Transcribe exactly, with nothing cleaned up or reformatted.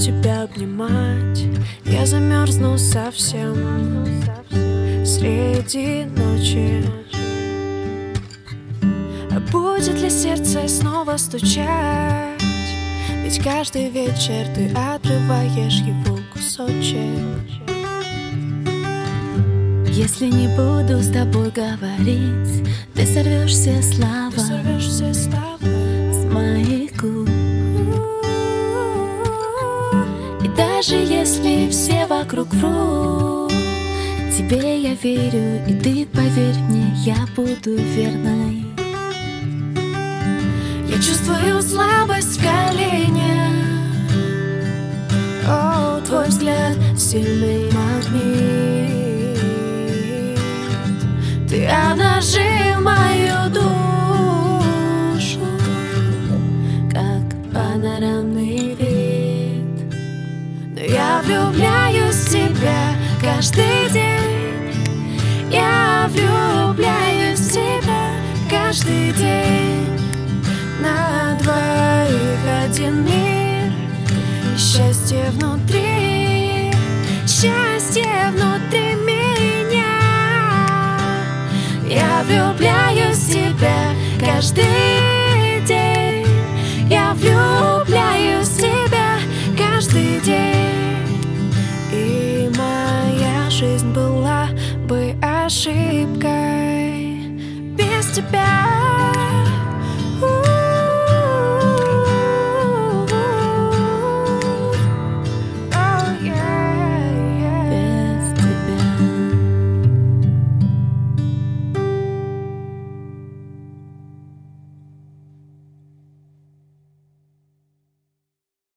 тебя обнимать, я замерзну совсем среди ночи. А будет ли сердце снова стучать? Ведь каждый вечер ты отрываешь его кусочек. Если не буду с тобой говорить, ты сорвешь все слова, Ты сорвешь все слова с моих губ. И даже если все вокруг врут, тебе я верю, и ты поверь мне, я буду верной. Я чувствую слабость в колене. О, твой взгляд сильный магнит. Ты обнажил мою душу, как панорамный вид. Но я влюбляюсь в тебя каждый день. Я влюбляюсь в тебя каждый день. На двоих один мир, и счастье внутри, счастье внутри меня. Я влюбляюсь в тебя каждый день. Я влюбляюсь в тебя каждый день. И моя жизнь была бы ошибкой без тебя.